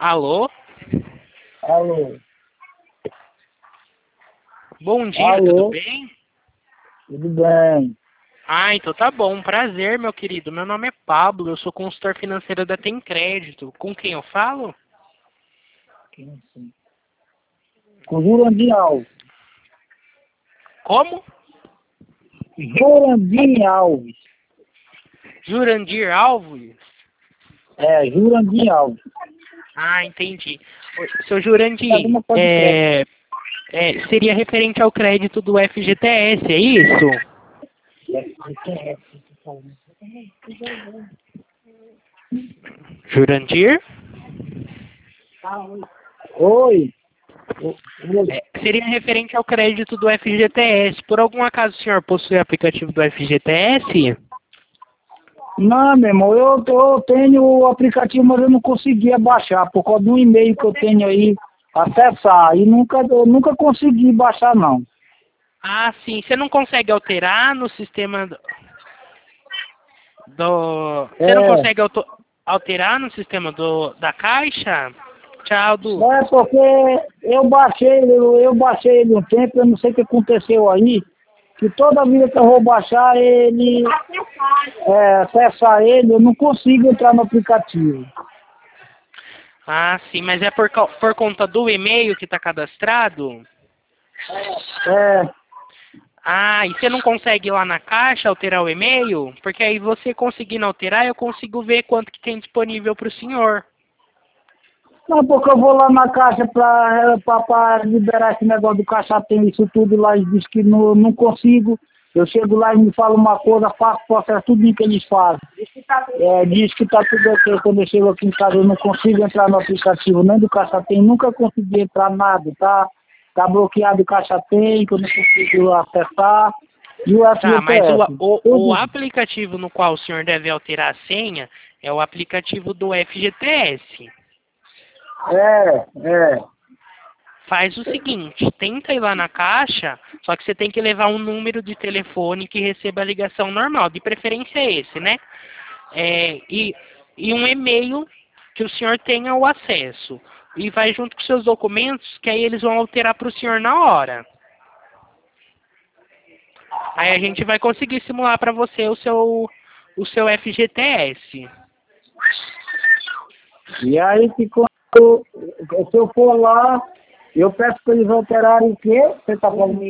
Alô? Alô? Bom dia, Alô? tudo bem? Tudo bem? Ah, então tá bom. Prazer, meu querido. Meu nome é Pablo, eu sou consultor financeiro da Tem Crédito. Com quem eu falo? Com Jurandir Alves. Como? Jurandir Alves. Jurandir Alves? É, Jurandir Alves. Ah, entendi. Oi, seu Jurandir, Alguma coisa de crédito. seria referente ao crédito do FGTS, é isso? Jurandir? Oi. Seria referente ao crédito do FGTS. Por algum acaso o senhor possui aplicativo do FGTS? Não, meu irmão, eu tenho o aplicativo, mas eu não conseguia baixar, por causa de um e-mail que eu tenho aí, acessar, e eu nunca consegui baixar, não. Ah, sim. Você não consegue alterar no sistema Você não É, consegue alterar no sistema da Caixa? Tchau, Du. é porque eu baixei ele um tempo, eu não sei o que aconteceu aí, que toda vida que eu vou baixar ele, acessar ele, eu não consigo entrar no aplicativo. Ah, sim, mas é por conta do e-mail que está cadastrado? É, Ah, e você não consegue ir lá na Caixa alterar o e-mail? Porque aí você conseguindo alterar, eu consigo ver quanto que tem disponível para o senhor. não, porque eu vou lá na caixa pra liberar esse negócio do caixa, tem isso tudo lá, e diz que não consigo. Eu chego lá e me falo uma coisa, faço o processo, tudo que eles fazem. Diz que tá tudo ok. Quando eu chego aqui em casa, eu não consigo entrar no aplicativo, nem do Caixa Tem, nunca consegui entrar nada, tá bloqueado o Caixa Tem, que eu não consigo acessar. E o Tá, mas FGTS. o Tudo. aplicativo no qual o senhor deve alterar a senha é o aplicativo do FGTS. É. Faz o seguinte, tenta ir lá na caixa, só que você tem que levar um número de telefone que receba a ligação normal, de preferência esse, né? E um e-mail que o senhor tenha o acesso. E vai junto com seus documentos, que aí eles vão alterar para o senhor na hora. Aí a gente vai conseguir simular para você o seu FGTS. E aí, se eu for lá, eu peço para eles alterarem o quê? Você tá falando?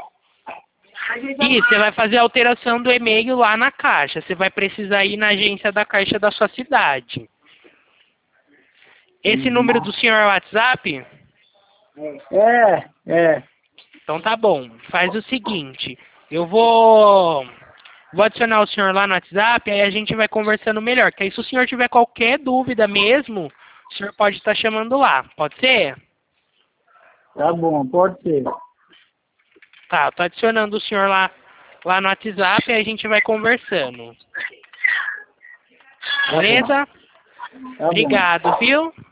E você vai fazer a alteração do e-mail lá na caixa. Você vai precisar ir na agência da caixa da sua cidade. Esse número do senhor é o WhatsApp? É. Então tá bom. Faz o seguinte. Eu vou adicionar o senhor lá no WhatsApp, aí a gente vai conversando melhor. Que aí se o senhor tiver qualquer dúvida mesmo, o senhor pode estar chamando lá. Pode ser? Tá bom, pode ser. Tá, eu tô adicionando o senhor lá no WhatsApp e a gente vai conversando. Tá bom. Beleza? Tá bom. Obrigado, viu?